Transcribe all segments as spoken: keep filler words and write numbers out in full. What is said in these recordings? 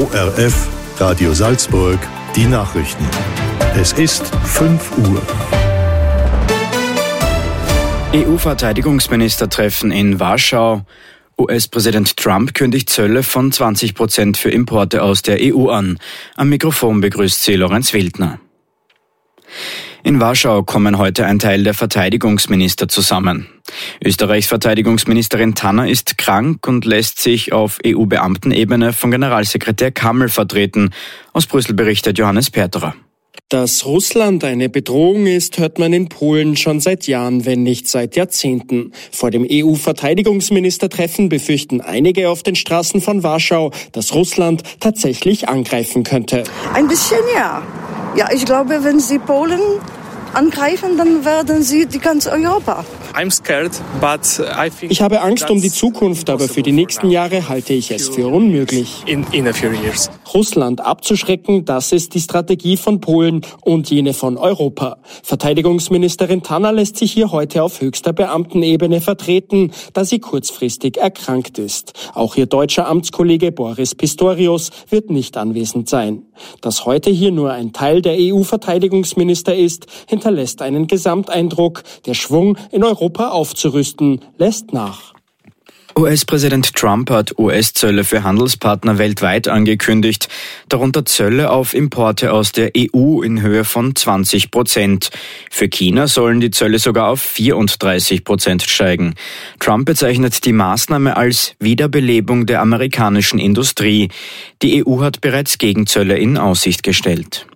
O R F, Radio Salzburg, die Nachrichten. Es ist fünf Uhr. E U-Verteidigungsministertreffen in Warschau. U S-Präsident Trump kündigt Zölle von zwanzig Prozent für Importe aus der E U an. Am Mikrofon begrüßt sie Lorenz Wildner. In Warschau kommen heute ein Teil der Verteidigungsminister zusammen. Österreichs Verteidigungsministerin Tanner ist krank und lässt sich auf E U-Beamtenebene von Generalsekretär Kammel vertreten. Aus Brüssel berichtet Johannes Perterer. Dass Russland eine Bedrohung ist, hört man in Polen schon seit Jahren, wenn nicht seit Jahrzehnten. Vor dem E U-Verteidigungsministertreffen befürchten einige auf den Straßen von Warschau, dass Russland tatsächlich angreifen könnte. Ein bisschen ja. Ja, ich glaube, wenn sie Polen angreifen, dann werden sie die ganze Europa. Ich habe Angst um die Zukunft, aber für die nächsten Jahre halte ich es für unmöglich. Russland abzuschrecken, das ist die Strategie von Polen und jene von Europa. Verteidigungsministerin Tanner lässt sich hier heute auf höchster Beamtenebene vertreten, da sie kurzfristig erkrankt ist. Auch ihr deutscher Amtskollege Boris Pistorius wird nicht anwesend sein. Dass heute hier nur ein Teil der E U-Verteidigungsminister ist, hinterlässt einen Gesamteindruck. Der Schwung, in Europa aufzurüsten, lässt nach. U S-Präsident Trump hat U S-Zölle für Handelspartner weltweit angekündigt, darunter Zölle auf Importe aus der E U in Höhe von zwanzig Prozent. Für China sollen die Zölle sogar auf vierunddreißig Prozent steigen. Trump bezeichnet die Maßnahme als Wiederbelebung der amerikanischen Industrie. Die E U hat bereits Gegenzölle in Aussicht gestellt.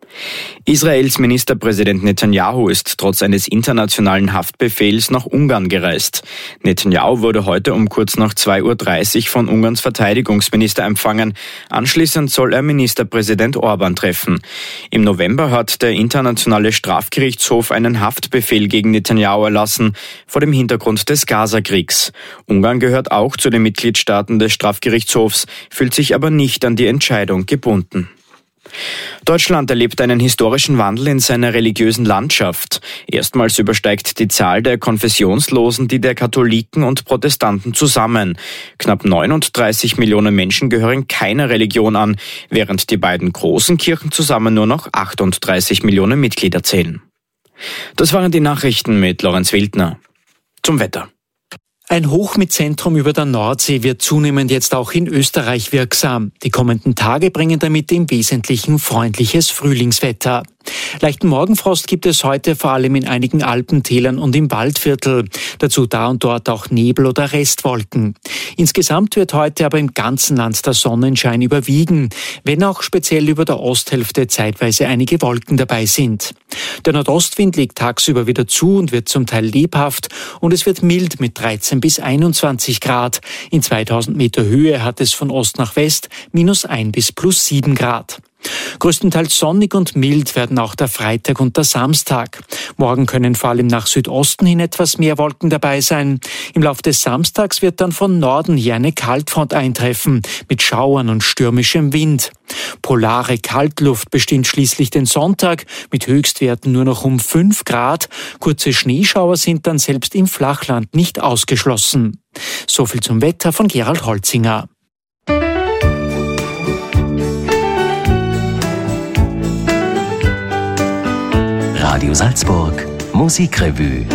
Israels Ministerpräsident Netanyahu ist trotz eines internationalen Haftbefehls nach Ungarn gereist. Netanyahu wurde heute um kurz nach zwei Uhr dreißig von Ungarns Verteidigungsminister empfangen. Anschließend soll er Ministerpräsident Orban treffen. Im November hat der Internationale Strafgerichtshof einen Haftbefehl gegen Netanyahu erlassen, vor dem Hintergrund des Gazakriegs. Ungarn gehört auch zu den Mitgliedstaaten des Strafgerichtshofs, fühlt sich aber nicht an die Entscheidung gebunden. Deutschland erlebt einen historischen Wandel in seiner religiösen Landschaft. Erstmals übersteigt die Zahl der Konfessionslosen die der Katholiken und Protestanten zusammen. Knapp neununddreißig Millionen Menschen gehören keiner Religion an, während die beiden großen Kirchen zusammen nur noch achtunddreißig Millionen Mitglieder zählen. Das waren die Nachrichten mit Lorenz Wildner. Zum Wetter. Ein Hoch mit Zentrum über der Nordsee wird zunehmend jetzt auch in Österreich wirksam. Die kommenden Tage bringen damit im Wesentlichen freundliches Frühlingswetter. Leichten Morgenfrost gibt es heute vor allem in einigen Alpentälern und im Waldviertel. Dazu da und dort auch Nebel oder Restwolken. Insgesamt wird heute aber im ganzen Land der Sonnenschein überwiegen, wenn auch speziell über der Osthälfte zeitweise einige Wolken dabei sind. Der Nordostwind legt tagsüber wieder zu und wird zum Teil lebhaft und es wird mild mit dreizehn bis einundzwanzig Grad. In zweitausend Meter Höhe hat es von Ost nach West minus ein bis plus sieben Grad. Größtenteils sonnig und mild werden auch der Freitag und der Samstag. Morgen können vor allem nach Südosten hin etwas mehr Wolken dabei sein. Im Laufe des Samstags wird dann von Norden her eine Kaltfront eintreffen, mit Schauern und stürmischem Wind. Polare Kaltluft bestimmt schließlich den Sonntag, mit Höchstwerten nur noch um fünf Grad. Kurze Schneeschauer sind dann selbst im Flachland nicht ausgeschlossen. Soviel zum Wetter von Gerald Holzinger. Radio Salzburg Musikrevue.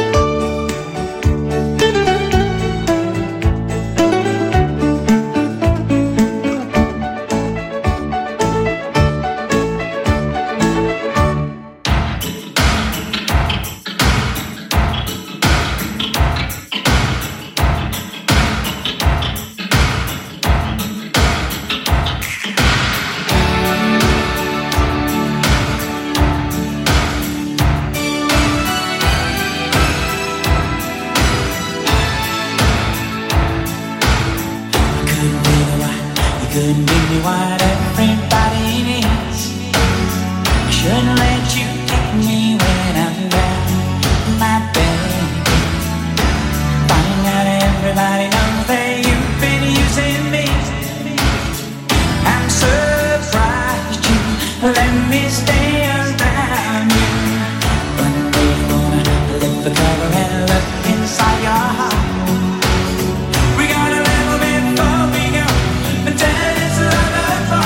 couldn't give me what everybody needs. I shouldn't let you take me when I'm down, my baby. Finding out everybody knows that you've been using me. I'm surprised you let me stay around you. When we're gonna lift the cover and look inside your heart. We got a little bit before we go, but then it's another part.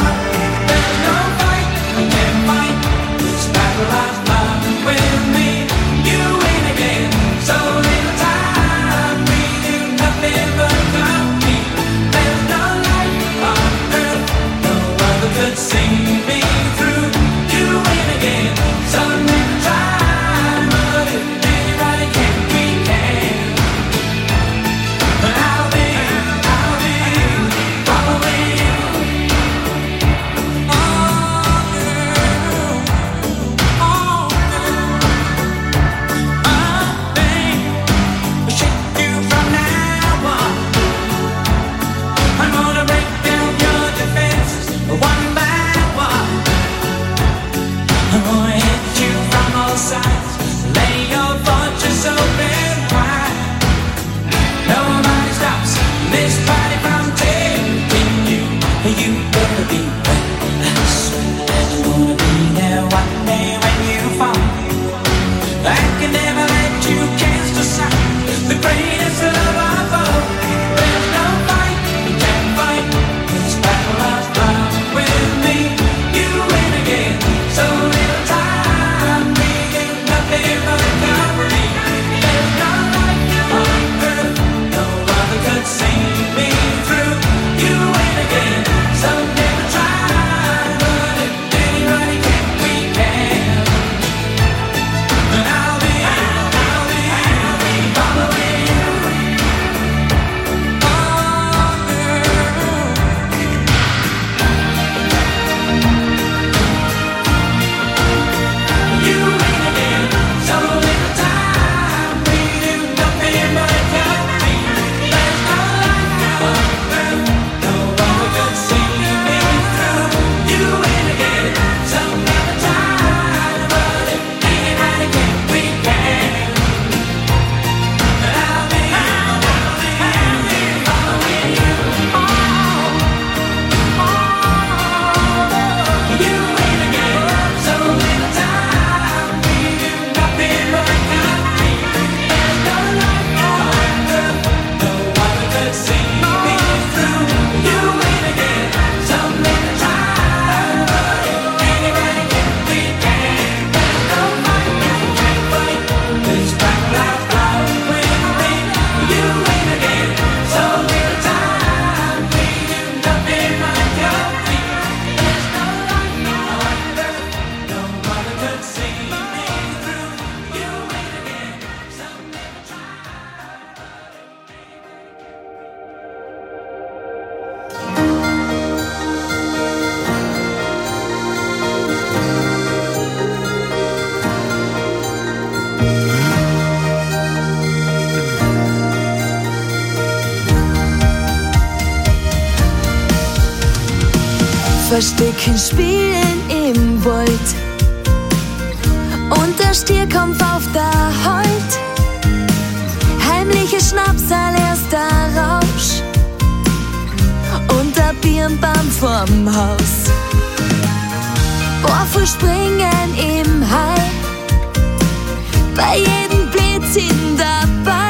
Verstecken spielen im Wald und der Stier kommt auf der Halt. Heimliche Schnapsal, erster Rausch und der Birnbaum vorm Haus. Barfuß springen im Hai, bei jedem Blödsinn dabei.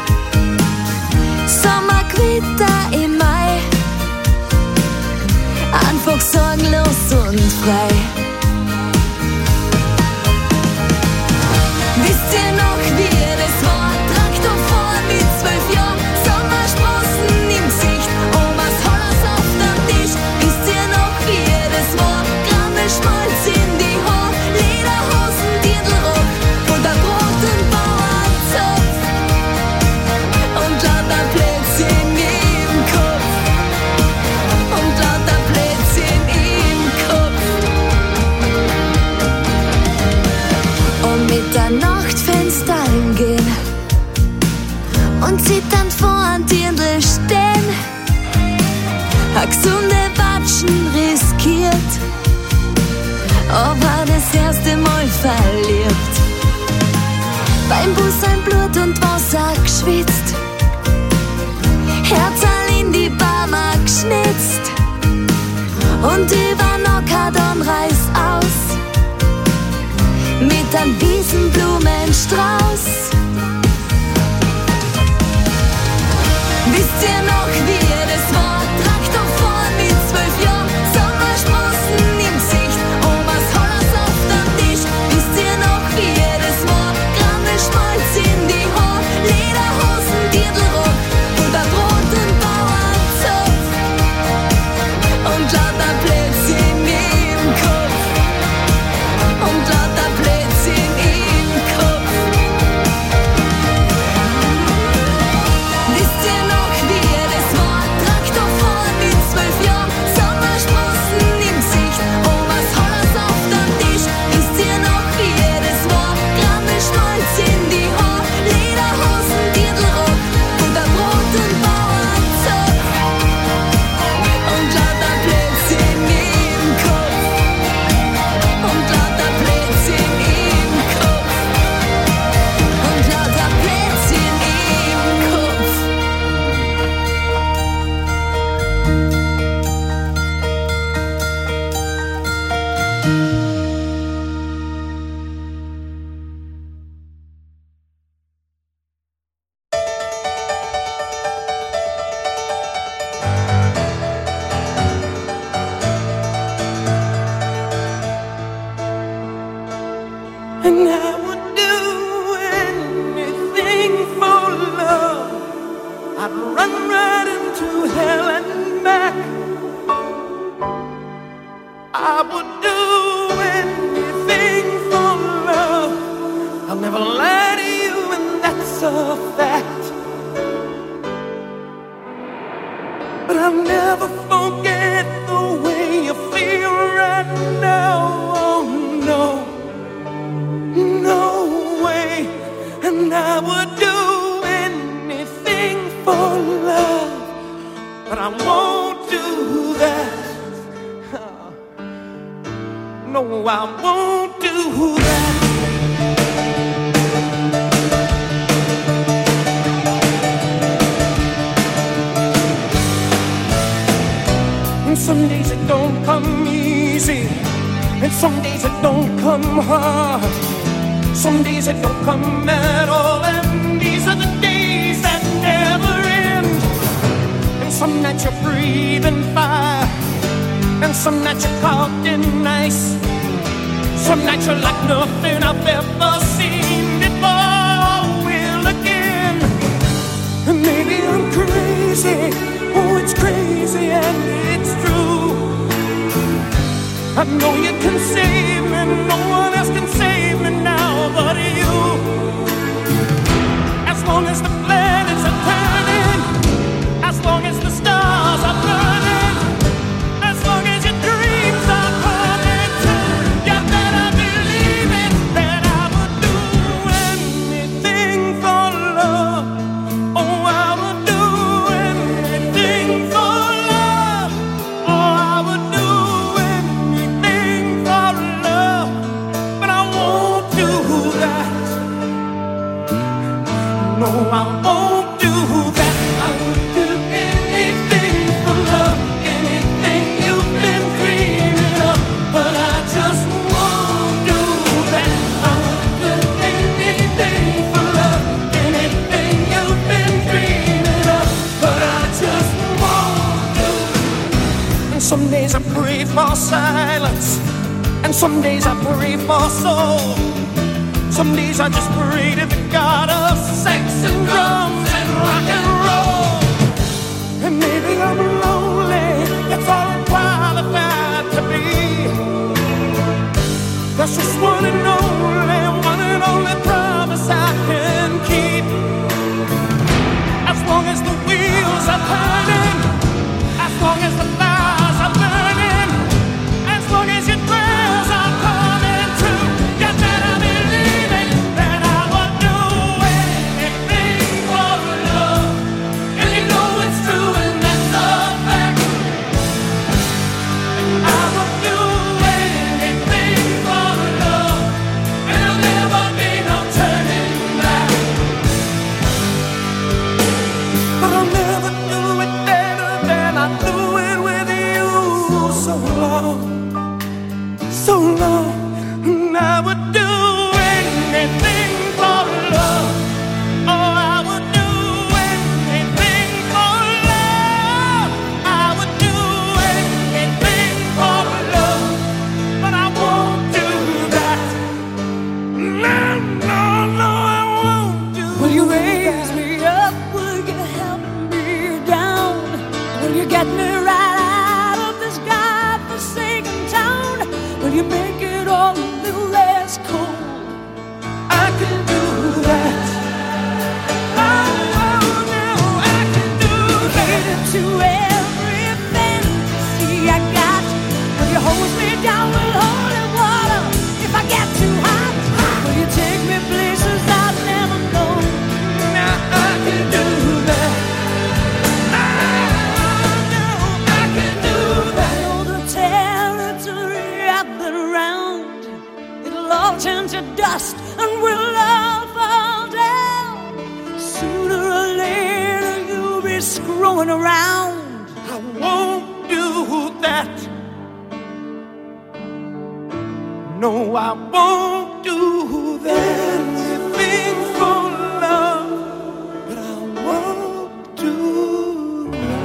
Sommergewitter im Mai, einfach sorgenlos und frei. Wisst ihr noch, wie das war? Traktor fahren mit zwölf Jahren, Sommersprossen im Gesicht, Omas Hollers auf dem Tisch. Wisst ihr noch, wie das war? Grammel Schmalz in die Haar, Lederhosen, Dirndlrock und ein Brot und Bauernzopf und lauter Plätzchen im Kopf und lauter Plätzchen im Kopf. Um Mitternachtfenster gehen und zitternd vor ein Dirndl stehen, a gesunde Watschen riskiert, aber das erste Mal verliebt. Beim Bus ein Blut und Wasser geschwitzt, Herzal in die Barmer geschnitzt und über Nocker dann Reis aus mit einem Wiesenblumenstrauß. Wisst ihr noch, wie das war? Traktor fahren mit zwölf Jahren, Sommersprossen im Gesicht, Omas Hollers auf dem Tisch. Wisst ihr noch, wie das war? Grammel Schmalz in die Haar, Lederhosen, Dirndlrock und ein Brot und Bauernzopf und lauter Plätzchen im Kopf und lauter Plätzchen im Kopf. Wisst ihr noch, wie das war? Traktor fahren mit zwölf Jahren, Sommersprossen im Gesicht, Omas Hollers auf dem Tisch. Wisst ihr noch, wie das war? Grammel Schmalz in die Haar, Lederhosen, Dirndlrock und ein Brot und Bauernzopf und lauter Plätzchen im Kopf und lauter Plätzchen im Kopf und lauter Plätzchen im Kopf. And I would do anything for love. I'd run right into hell and back. I would do anything for love. I'll never lie to you, and that's a fact. But I'll never forget the way you feel right now. Oh no. No way, and I would do anything for love, but I won't do that. No, I won't do that. And some days it don't come easy, and some days it don't come hard. Some days it don't come at all, and these are the days that never end. And some nights you're breathing fire, and some nights you're caught in ice. Some nights you're like nothing I've ever seen before. Will again, and maybe I'm crazy. Oh, it's crazy and it's true. I know you can save me, no one else can save me now but you. As long as the planets are turning, as long as the stars are burning, as long as your dreams are coming true, you better believe it, that I would do anything for love. Oh, I would do anything for love. Oh, I would do Some days I pray for silence, and some days I pray for soul. Some days I just pray to the God of sex and drums and rock and roll. And maybe I'm lonely, that's all I'm qualified to be. That's just one and only, one and only promise I can keep. As long as the wheels are turning, as long as the fires are burning, as long as your prayers are coming true, you better believe it, that I would do anything for love. And you know it's true and that's a fact. I would do anything for love, and there'll never be no turning back. But I'll never do it better than I do it with you. So long, so long, and I would do anything for love. Oh, I would do anything for love. I would do anything for love, but I won't do that. No, no, no, I won't do that. Will you raise me up? Will you help me down? Will you get me right out of this godforsaken town? Will you make it all a little less cold? I can do that. Oh, oh, no, I can do Cater that. to every fantasy I got. Will you hose me down with holy water if I get too hot? Will you take me places I've never known? Now I can do that. Oh, no, I can do I that. know the territory I've been around. It'll all turn to dust and we'll all fall down. Sooner or later you'll be screwing around. I won't do that. No, I won't do that. Anything for love, but I won't do that.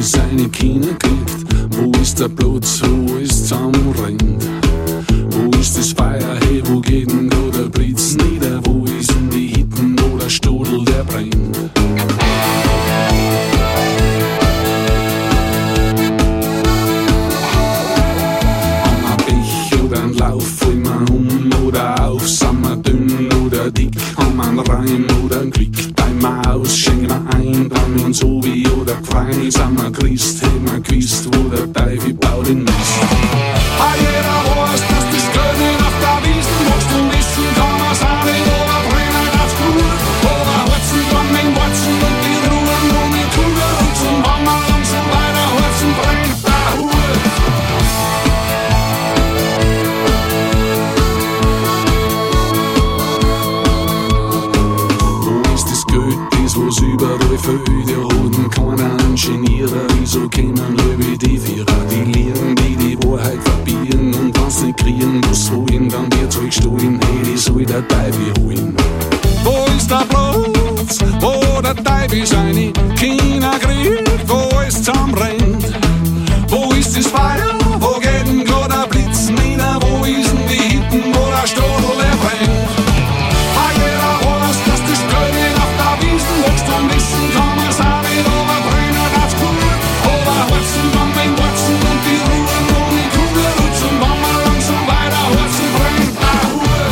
seine Kinder kriegt? Wo ist der Platz, wo es zusammenrennt? Wo ist das Feuer, hey, wo geht denn da der Blitz nieder? Wo ist denn die Hitten, wo der Stodel, der brennt? Haben wir Pech oder ein Lauf, fallen wir um oder auf? Sind wir dünn oder dick? Haben wir einen Reim oder ein Glück? Teilen wir aus, schenken wir ein, dran wir uns so wie oder gefreut? Sind wir Christ, haben wir gewusst, wo der Teufel baut den Mist? Ah, jeder weiß, dass das Geld nicht auf der Wiesen wächst und wissen kann man's auch nicht, aber brennen darf's gut. Aber Holzen kann den Watschen und die Ruhen und die Kugel und zum Wammer und so weiter. Holzen brennt der Hut. Wo ist das Geld, das was überall fehlt? Ja, hat keiner einen Genierer, wieso kämen wir wie die Vierer? Die Lehren, die die Wahrheit verbieren und wenn's nicht kriegen, was holen, dann wird's euch stohlen, hey, die soll der Teufel holen. Wo ist der Platz, wo der Teufel seine Kinder kriegt, wo es zusammenrennt? Wo ist das Feuer, wo geht denn grad der Blitz nieder? Wo ist denn die Hitten, wo der Stodel, der brennt? Ah, jeder weiß, dass das Geld nicht auf der Wiesen wächst und wissen kann man's auch nicht, aber brennen darf's gut. Aber Holzen kann den Watschen und die Ruhen und die Kugel und zum Wammer und so weiter. Holzen brennt der Hut.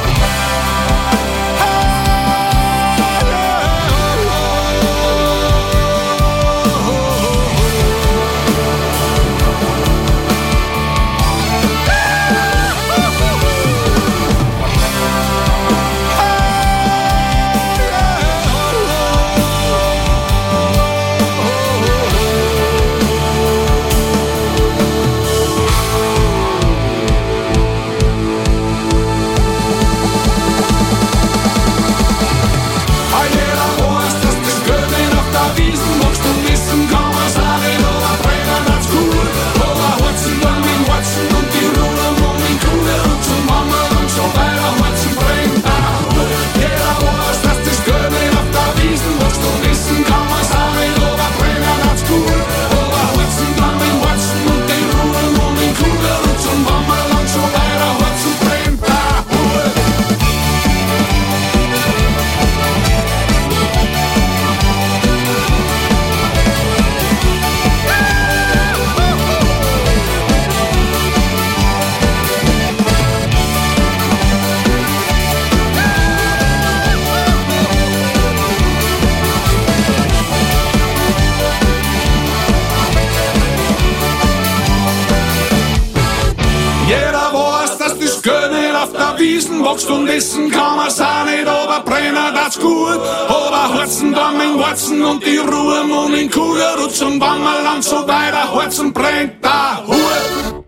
Wächst und essen kann man's auch nicht, aber brennen darf's gut. Aber Holzen dann mit Watschen und die Ruhe und in Kugelrutsch und Wammerland so weiter. Holzen brennt der Hut.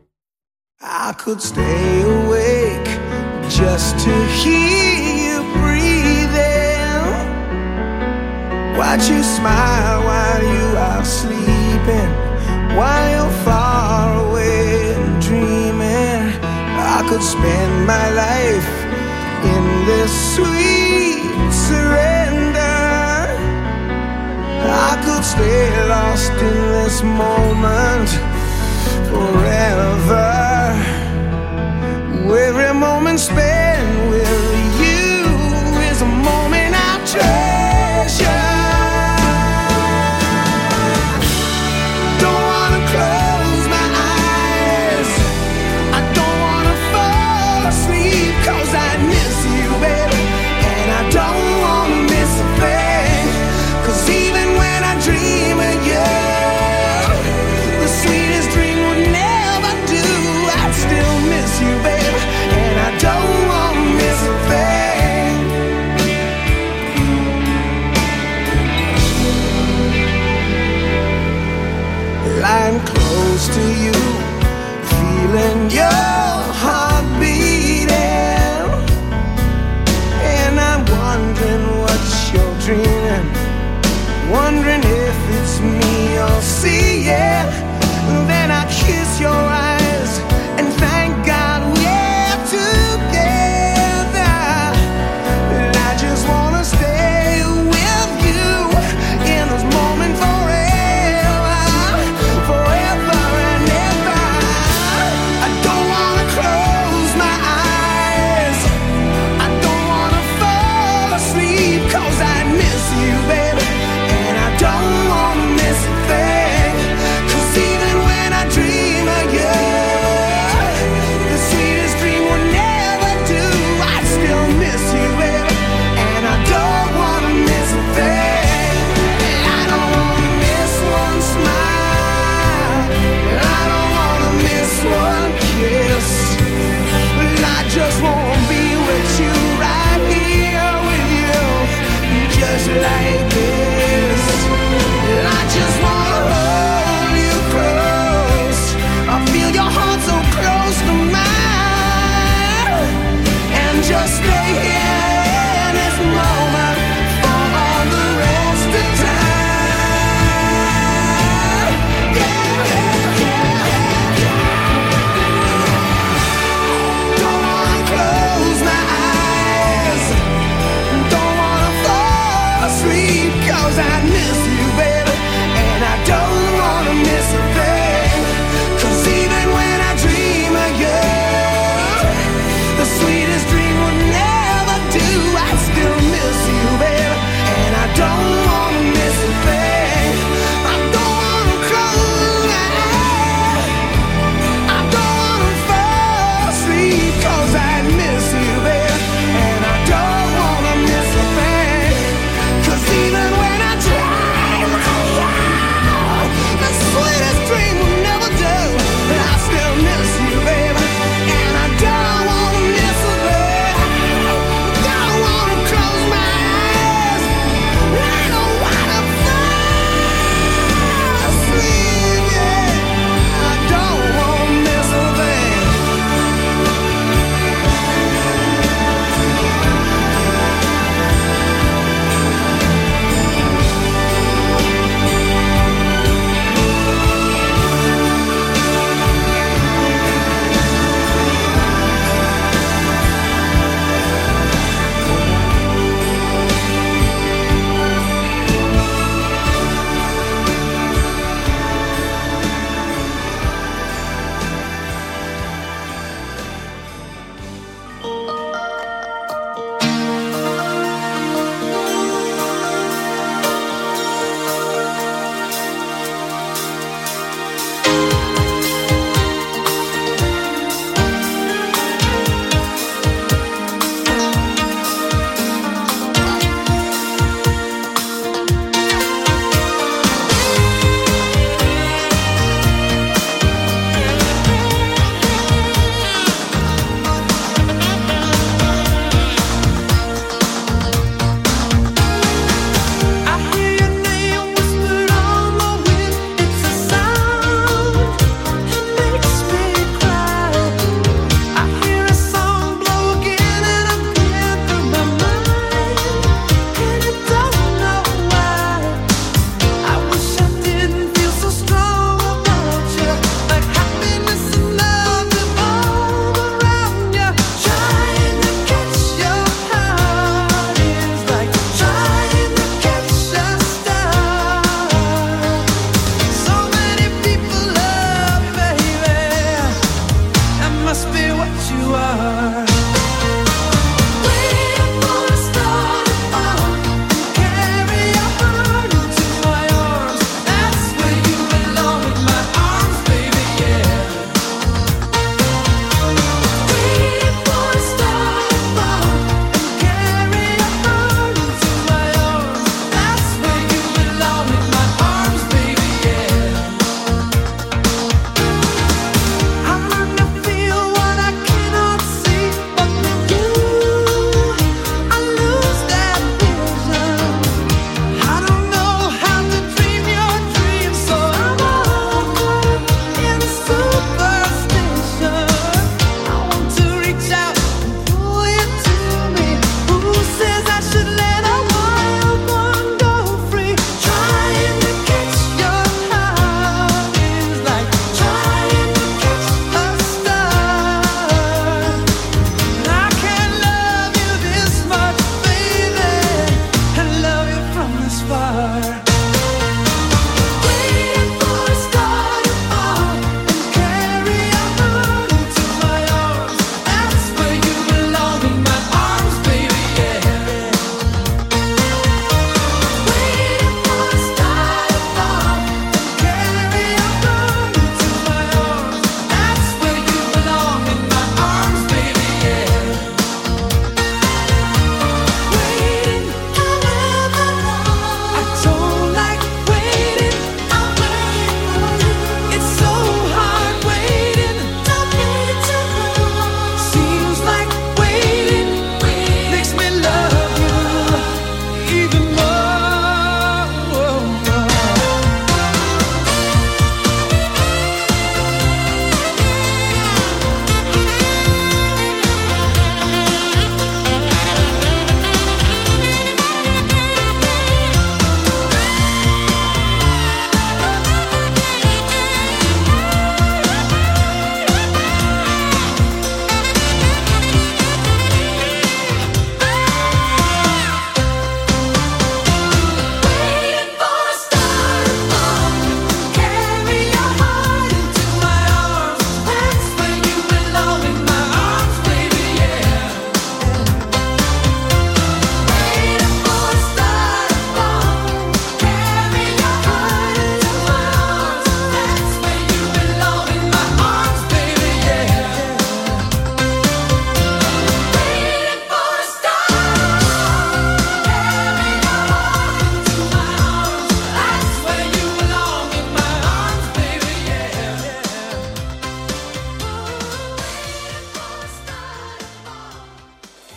I could stay awake just to hear you breathing. Watch you smile while you are sleeping, while you're far away and dreaming. I could spend my life in this sweet surrender. I could stay lost in this moment forever. Every moment spent with you is a moment I treasure. Don't wanna close my eyes, I don't wanna fall asleep, 'cause I miss you, baby, and I don't wanna miss a thing. 'Cause even when I dream of you, the sweetest dream would never do.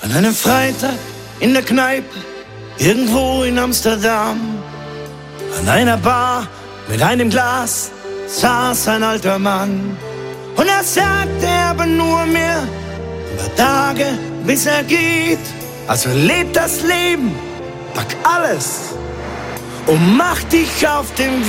An einem Freitag in der Kneipe, irgendwo in Amsterdam. An einer Bar mit einem Glas saß ein alter Mann. Und er sagte aber nur mir, über Tage bis er geht. Also leb das Leben, pack alles und mach dich auf den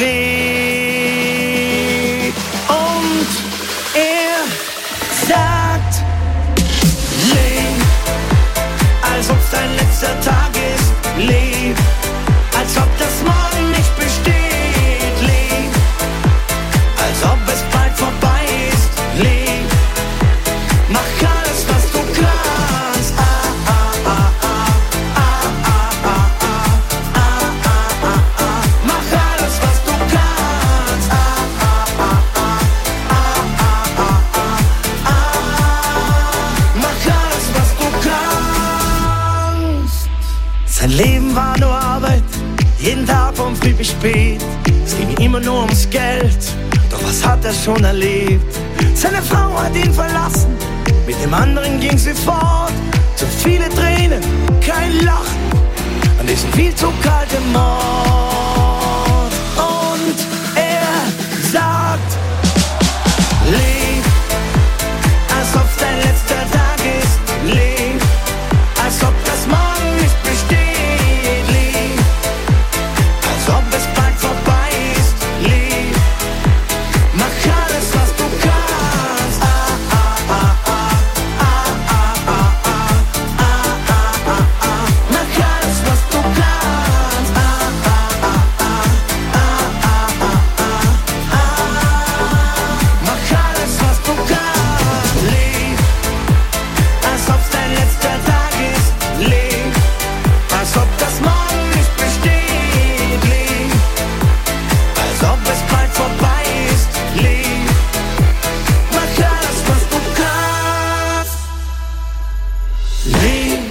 Weg. Und er sagt, leb, als ob's dein letzter Tag ist. Leb, als ob das Morgen nicht besteht. Leb, als ob es bald vorbei ist. Leb, mach alles, was du kannst. Ah, ah, ah, ah, ah, ah, ah, ah, ah, ah, ah, ah. Mach alles, was du kannst. Ah, ah, ah, ah, ah, ah, ah, ah, ah. Mach alles, was du kannst. Sein Leben war nur Arbeit, jeden Tag von früh bis spät. Es ging immer nur ums Geld, doch was hat er schon erlebt? Seine Frau hat ihn verlassen, mit dem anderen ging sie fort. Zu viele Tränen, kein Lachen, an diesem viel zu kalten Mord. Und er sagt, leb, als ob's dein letzter Tag ist. Leb, als ob das Morgen nicht besteht. Leb, als ob es bald vorbei ist. Leb, mach alles, was du kannst. Ah, ah, ah, ah, ah, ah, ah, ah, ah, ah, ah, ah. Mach alles, was du kannst. Ah, ah, ah, ah, ah, ah, ah, ah, ah. Mach alles, was du kannst. Leb, als ob's dein letzter Tag ist. Leb, als ob das Morgen nicht besteht. Leb, als ob es bald vorbei ist. Leb, mach alles, was du kannst. Leb,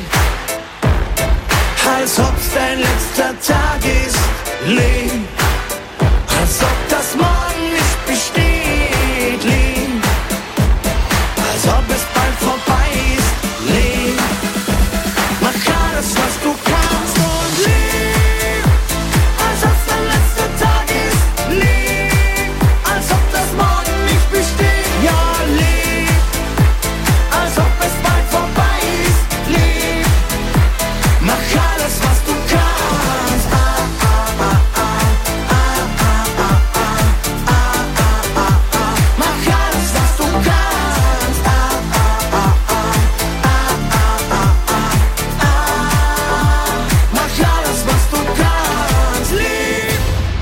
als ob's dein letzter Tag ist. Leb, als ob das Morgen nicht besteht. Leb, als ob es bald vorbei ist. Leb, mach alles, was du kannst. Und leb, als ob's dein letzter Tag ist. Leb, als ob das Morgen nicht besteht. Ja, leb, als ob es bald vorbei ist. Leb, mach alles, was du kannst. Ah, ah, ah, ah, ah, ah, ah, ah, ah, ah, ah. Mach alles, was du kannst. Ah, ah, ah, ah, ah, ah, ah, ah, ah. Mach alles, was du kannst. Leb.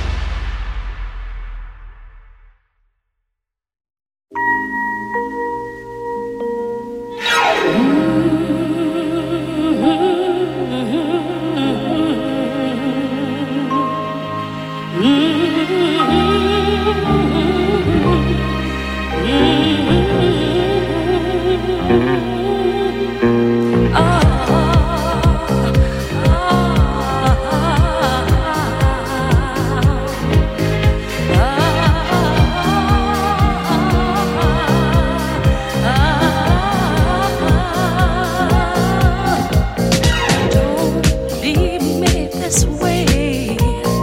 Don't leave me this way.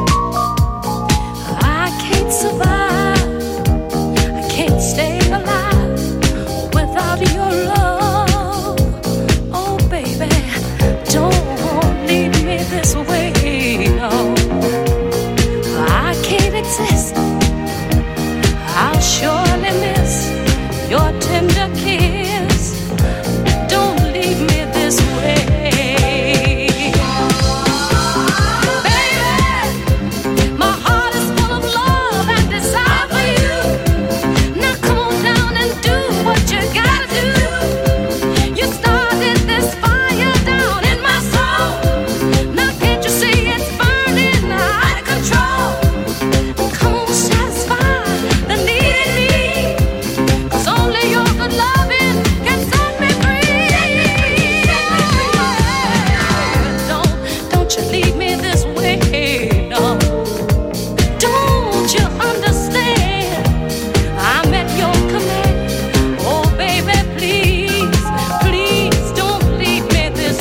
I can't survive. I can't stay alive without your love. Oh, baby, don't leave me this way. No, I can't exist. I'll surely miss your tender kiss. Don't leave me this way. Baby, my heart is full of love and desire for you. Now come on down and do what you gotta do. You started this fire down in my soul. Now can't you see it's burning out of control? Come on, satisfy the need in me. 'Cause only your good loving can set me free. Don't, don't you leave me this way, no. Don't you understand? I'm at your command. Oh, baby, please, please don't leave me this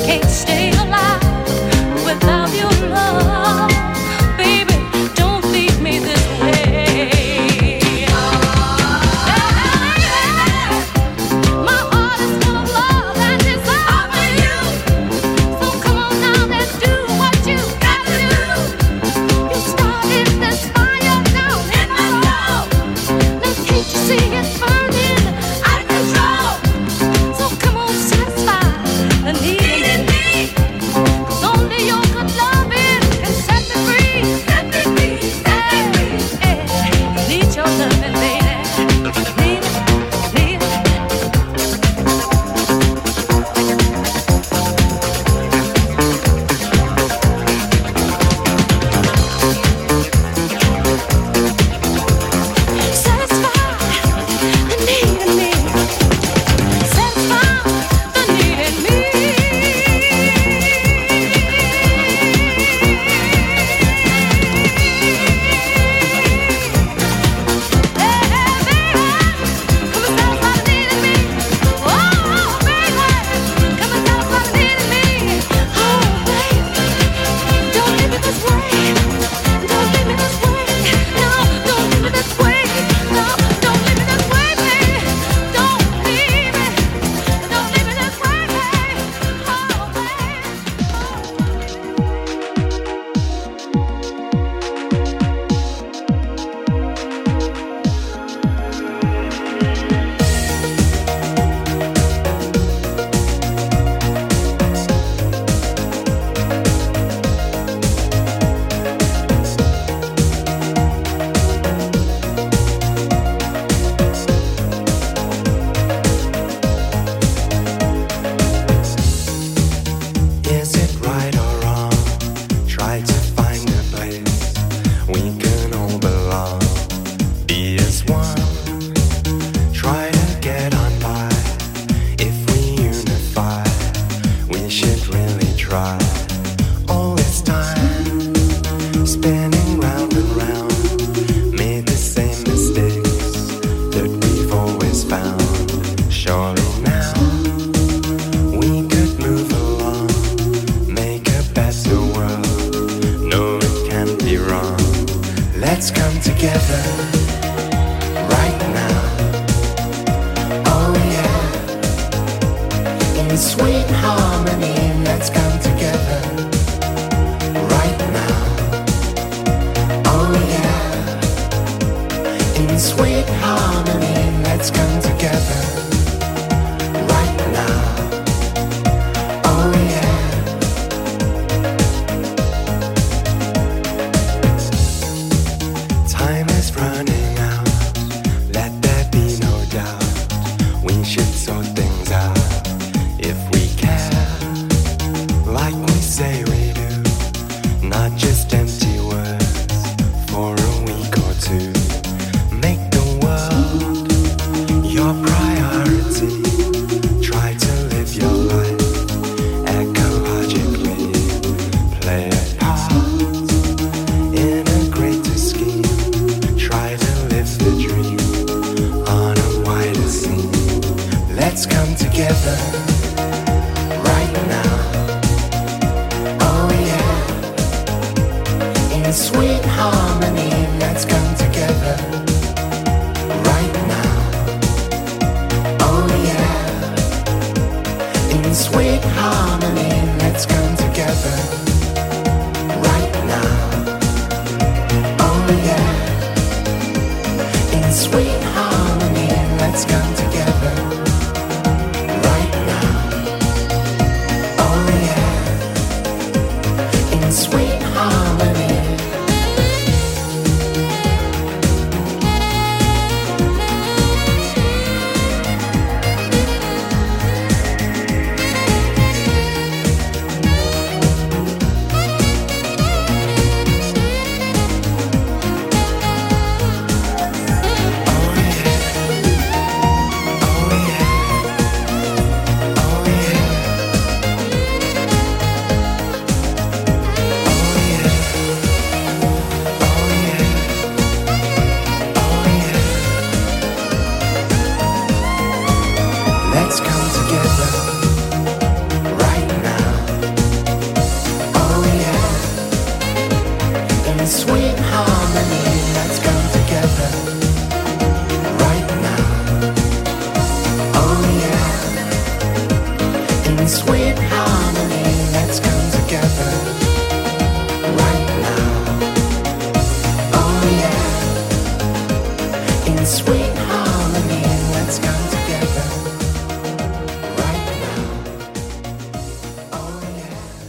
Time is running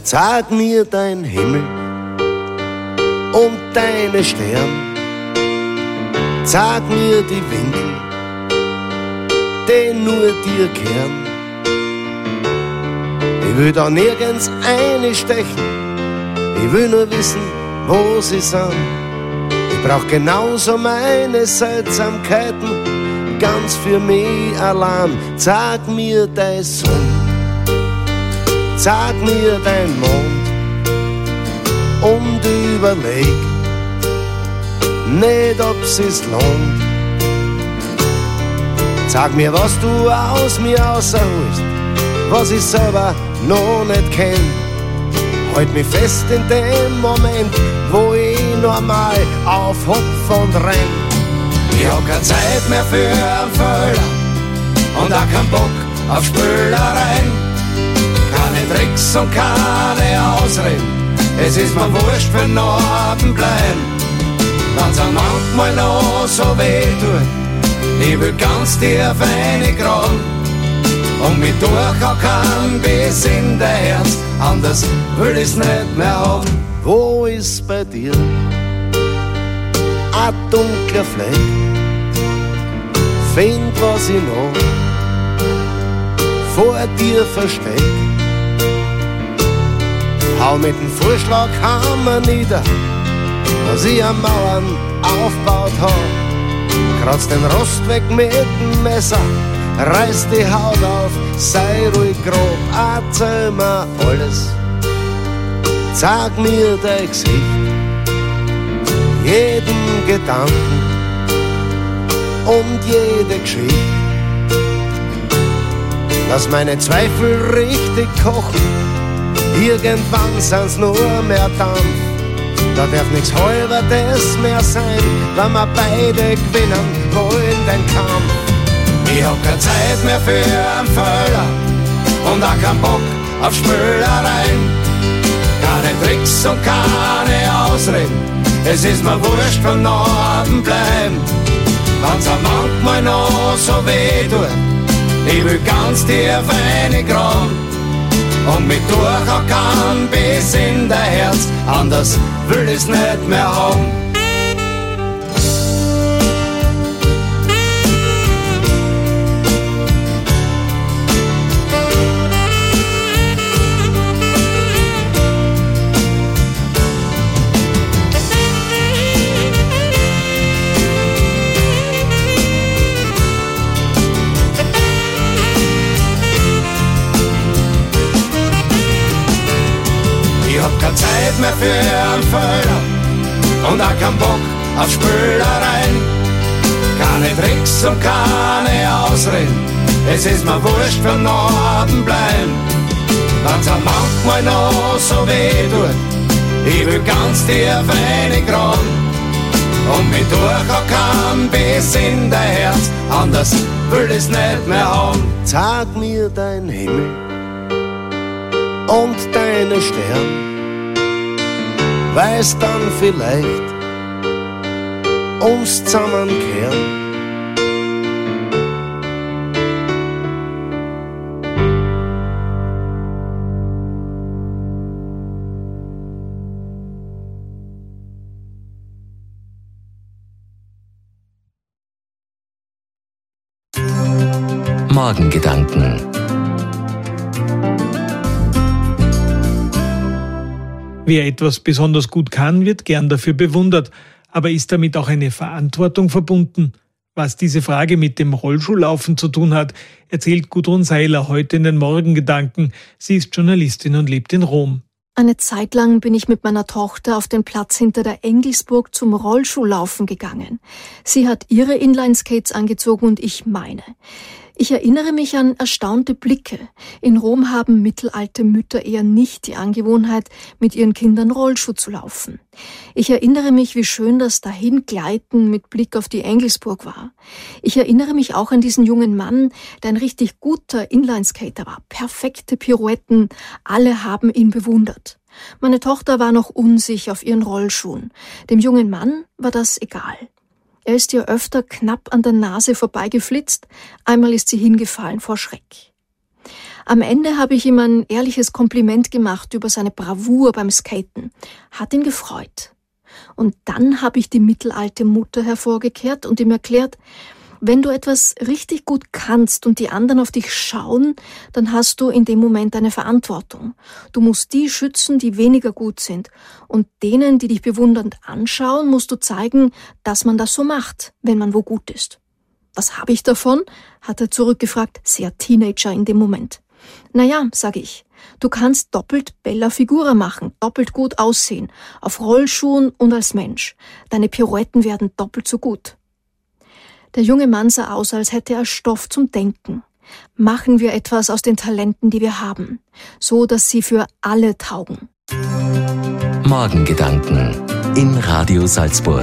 Zeig mir dein Himmel und deine Sterne. Zeig mir die Winkel, die nur dir kehren. Ich will da nirgends einstechen, ich will nur wissen, wo sie sind. Ich brauch genauso meine Seltsamkeiten, ganz für mich allein. Zeig mir dein Sonne, zeig mir dein Mond und überleg nicht, ob sich's lohnt. Sag mir, was du aus mir rausholst, was ich selber noch nicht kenn. Halt mich fest in dem Moment, wo ich normal aufhopf und renn. Ich hab keine Zeit mehr für einen Fehler und auch keinen Bock auf Spülereien. Keine Tricks und keine Ausreden, es ist mir wurscht, für Norden bleiben. Wenn's am manchmal noch so weh tut, ich will ganz tief reingraben und mich durch auch kein bis in dein Herz, anders will ich's nicht mehr haben. Wo ist bei dir ein dunkler Fleck? Find, was ich noch vor dir versteck. Hau mit dem Vorschlaghammer nieder, was ich an Mauern aufgebaut hab. Kratz den Rost weg mit dem Messer, reiß die Haut auf, sei ruhig grob, erzähl mir alles. Sag mir dein Gesicht, jeden Gedanken und jede Geschichte. Lass meine Zweifel richtig kochen, irgendwann sind's nur mehr Dampf. Da darf nix Halberdes mehr sein, wenn wir beide gewinnen wollen den Kampf. Ich hab keine Zeit mehr für einen Fehler und auch keinen Bock auf Spülereien. Keine Tricks und keine Ausreden, es ist mir wurscht, von Norden bleiben. Wenn's auch manchmal noch so weh tut, ich will ganz tief reingraben und mich durch auch kann bis in dein Herz, anders will ich's nicht mehr haben. Keine Zeit mehr für einen Fehler und auch keinen Bock auf Spülereien. Keine Tricks und keine Ausreden, es ist mir wurscht, für Norden bleiben. Wenn's auch manchmal noch so weh tut, ich will ganz tief reingraben und mich durch auch kann bis in dein Herz, anders will ich's nicht mehr haben. Zeig mir dein Himmel und deine Sterne, weiß dann vielleicht uns zusammenkehren. Morgengedanken. Wer etwas besonders gut kann, wird gern dafür bewundert. Aber ist damit auch eine Verantwortung verbunden? Was diese Frage mit dem Rollschuhlaufen zu tun hat, erzählt Gudrun Seiler heute in den Morgengedanken. Sie ist Journalistin und lebt in Rom. Eine Zeit lang bin ich mit meiner Tochter auf den Platz hinter der Engelsburg zum Rollschuhlaufen gegangen. Sie hat ihre Inlineskates angezogen und ich meine. Ich erinnere mich an erstaunte Blicke. In Rom haben mittelalte Mütter eher nicht die Angewohnheit, mit ihren Kindern Rollschuh zu laufen. Ich erinnere mich, wie schön das Dahingleiten mit Blick auf die Engelsburg war. Ich erinnere mich auch an diesen jungen Mann, der ein richtig guter Inlineskater war. Perfekte Pirouetten, alle haben ihn bewundert. Meine Tochter war noch unsicher auf ihren Rollschuhen. Dem jungen Mann war das egal. Er ist ihr öfter knapp an der Nase vorbeigeflitzt, einmal ist sie hingefallen vor Schreck. Am Ende habe ich ihm ein ehrliches Kompliment gemacht über seine Bravour beim Skaten. Hat ihn gefreut. Und dann habe ich die mittelalte Mutter hervorgekehrt und ihm erklärt, wenn du etwas richtig gut kannst und die anderen auf dich schauen, dann hast du in dem Moment eine Verantwortung. Du musst die schützen, die weniger gut sind. Und denen, die dich bewundernd anschauen, musst du zeigen, dass man das so macht, wenn man wo gut ist. Was habe ich davon? Hat er zurückgefragt, sehr Teenager in dem Moment. Naja, sage ich, du kannst doppelt Bella Figura machen, doppelt gut aussehen, auf Rollschuhen und als Mensch. Deine Pirouetten werden doppelt so gut. Der junge Mann sah aus, als hätte er Stoff zum Denken. Machen wir etwas aus den Talenten, die wir haben, so dass sie für alle taugen. Morgengedanken in Radio Salzburg.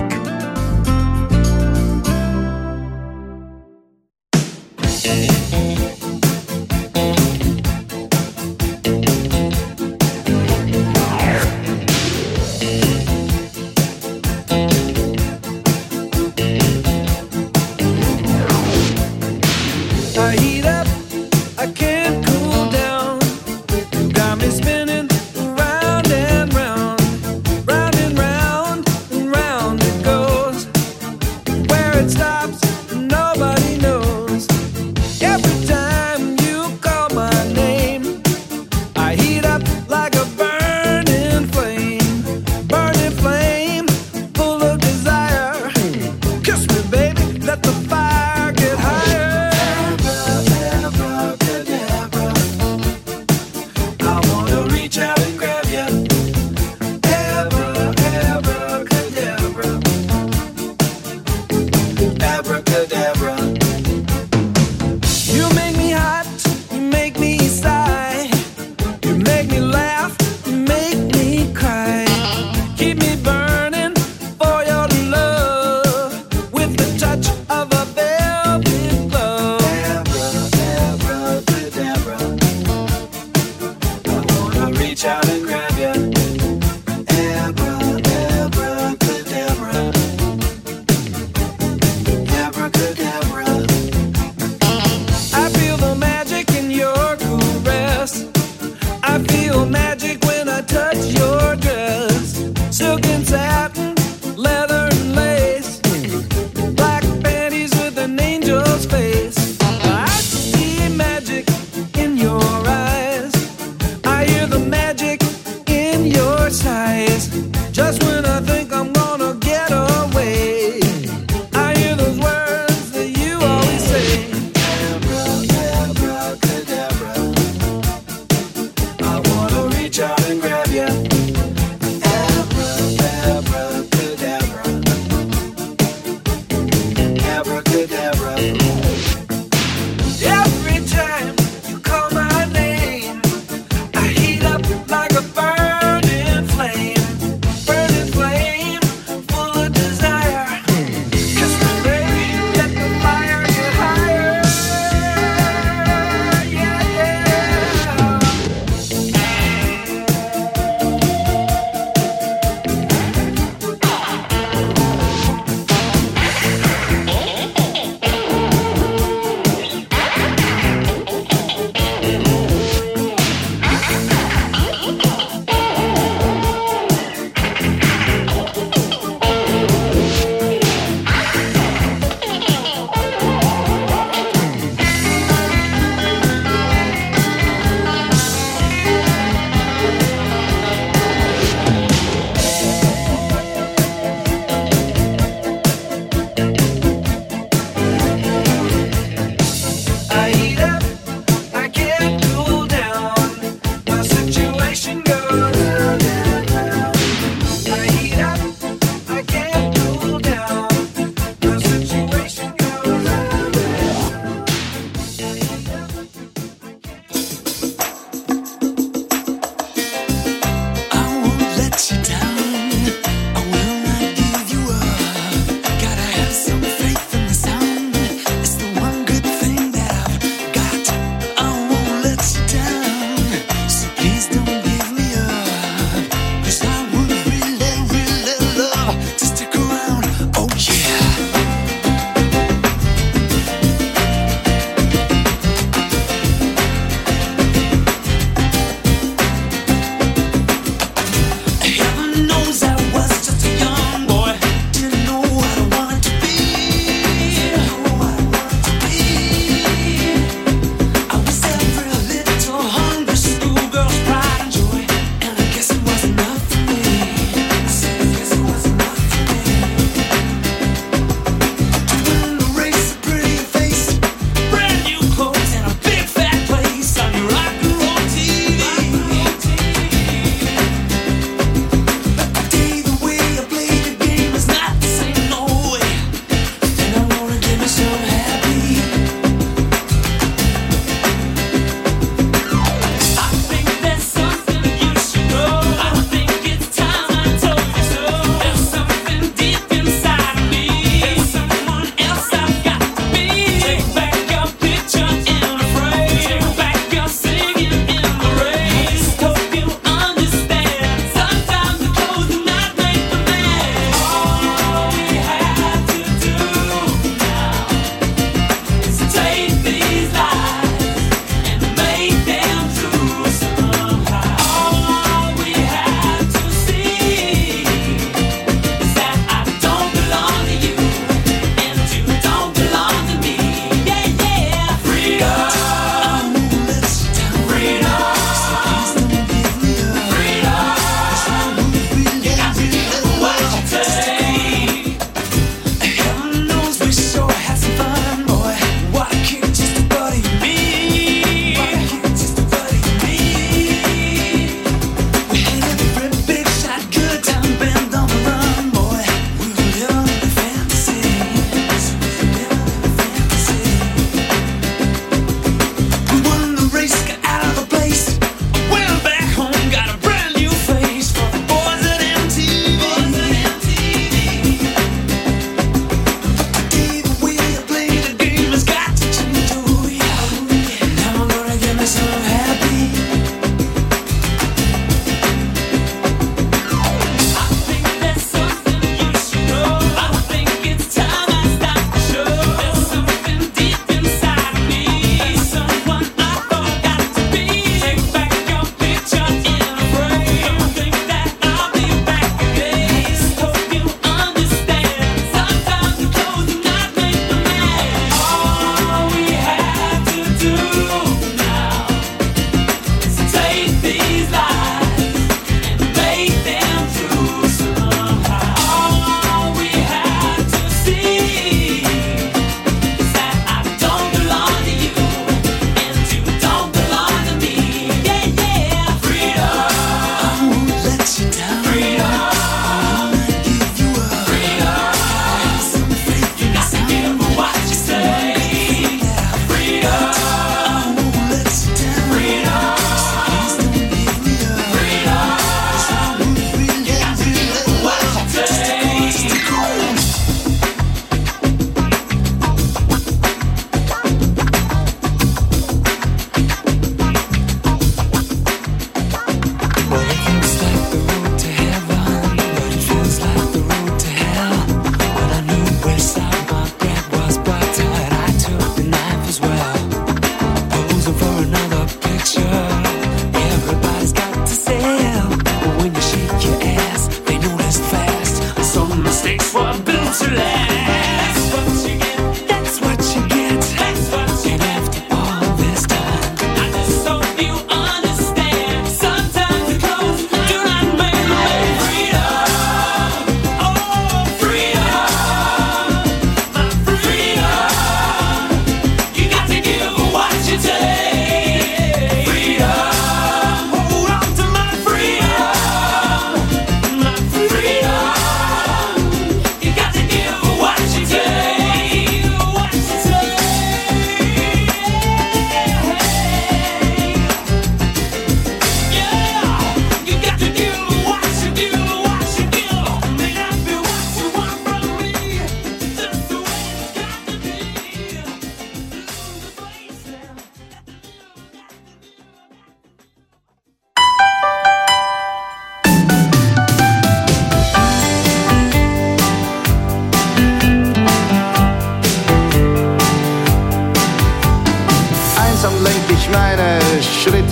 In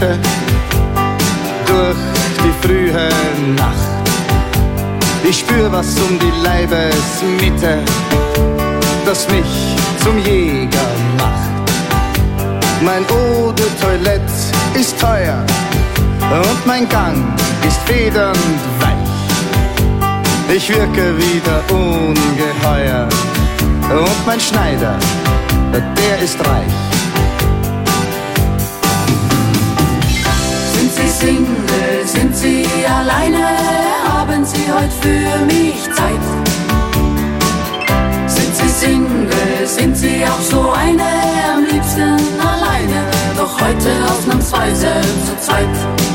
Schritte durch die frühe Nacht. Ich spür was um die Leibesmitte, das mich zum Jäger macht. Mein Eau de Toilette ist teuer und mein Gang ist federnd weich. Ich wirke wieder ungeheuer und mein Schneider, der ist reich. Sind Sie Single, sind Sie alleine? Haben Sie heute für mich Zeit? Sind Sie Single, sind Sie auch so eine? Am liebsten alleine, doch heute ausnahmsweise zu zweit.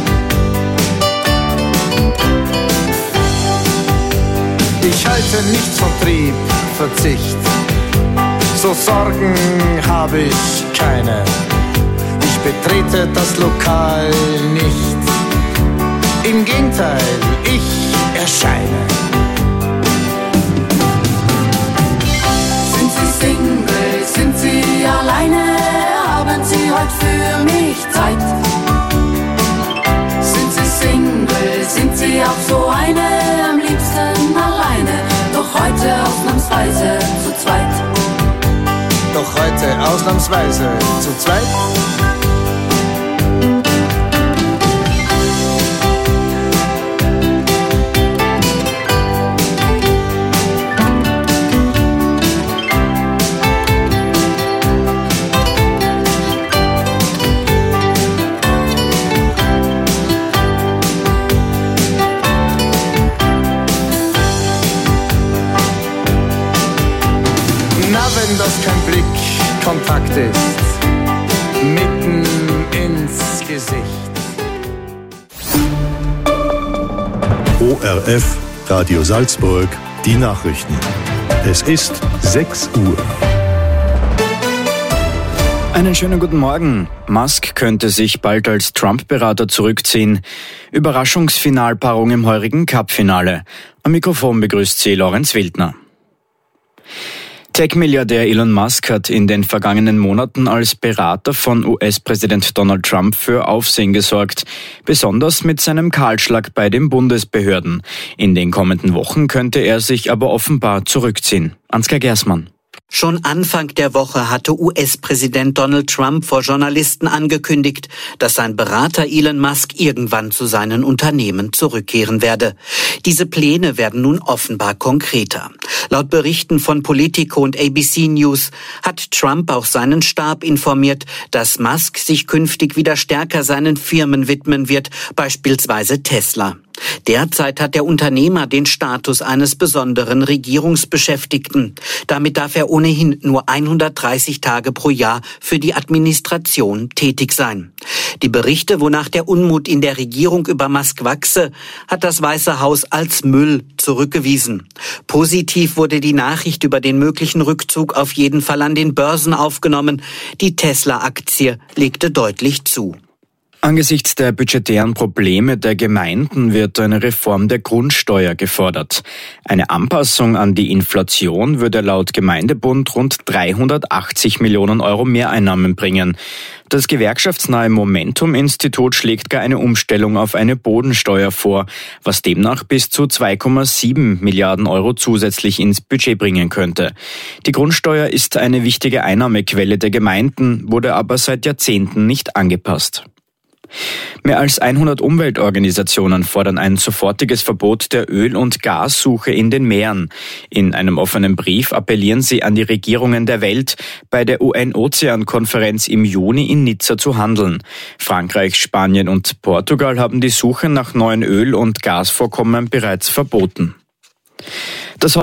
Ich halte nichts von Trieb, Verzicht. So Sorgen habe ich keine. Ich betrete das Lokal nicht. Im Gegenteil, ich erscheine. Sind Sie Single, sind Sie alleine? Haben Sie heute für mich Zeit? Sind Sie Single, sind Sie auch so eine? Am liebsten alleine, doch heute ausnahmsweise zu zweit. Doch heute ausnahmsweise zu zweit. Wenn das kein Blickkontakt ist, mitten ins Gesicht. O R F, Radio Salzburg, die Nachrichten. Es ist sechs Uhr. Einen schönen guten Morgen. Musk könnte sich bald als Trump-Berater zurückziehen. Überraschungsfinalpaarung im heurigen Cup-Finale. Am Mikrofon begrüßt sie Lorenz Wildner. Tech-Milliardär Elon Musk hat in den vergangenen Monaten als Berater von U S-Präsident Donald Trump für Aufsehen gesorgt, besonders mit seinem Kahlschlag bei den Bundesbehörden. In den kommenden Wochen könnte er sich aber offenbar zurückziehen. Ansgar Gersmann. Schon Anfang der Woche hatte U S-Präsident Donald Trump vor Journalisten angekündigt, dass sein Berater Elon Musk irgendwann zu seinen Unternehmen zurückkehren werde. Diese Pläne werden nun offenbar konkreter. Laut Berichten von Politico und A B C News hat Trump auch seinen Stab informiert, dass Musk sich künftig wieder stärker seinen Firmen widmen wird, beispielsweise Tesla. Derzeit hat der Unternehmer den Status eines besonderen Regierungsbeschäftigten. Damit darf er ohnehin nur hundertdreißig Tage pro Jahr für die Administration tätig sein. Die Berichte, wonach der Unmut in der Regierung über Musk wachse, hat das Weiße Haus als Müll zurückgewiesen. Positiv wurde die Nachricht über den möglichen Rückzug auf jeden Fall an den Börsen aufgenommen. Die Tesla-Aktie legte deutlich zu. Angesichts der budgetären Probleme der Gemeinden wird eine Reform der Grundsteuer gefordert. Eine Anpassung an die Inflation würde laut Gemeindebund rund dreihundertachtzig Millionen Euro Mehreinnahmen bringen. Das gewerkschaftsnahe Momentum-Institut schlägt gar eine Umstellung auf eine Bodensteuer vor, was demnach bis zu zwei Komma sieben Milliarden Euro zusätzlich ins Budget bringen könnte. Die Grundsteuer ist eine wichtige Einnahmequelle der Gemeinden, wurde aber seit Jahrzehnten nicht angepasst. Mehr als hundert Umweltorganisationen fordern ein sofortiges Verbot der Öl- und Gassuche in den Meeren. In einem offenen Brief appellieren sie an die Regierungen der Welt, bei der U N-Ozean-Konferenz im Juni in Nizza zu handeln. Frankreich, Spanien und Portugal haben die Suche nach neuen Öl- und Gasvorkommen bereits verboten. Das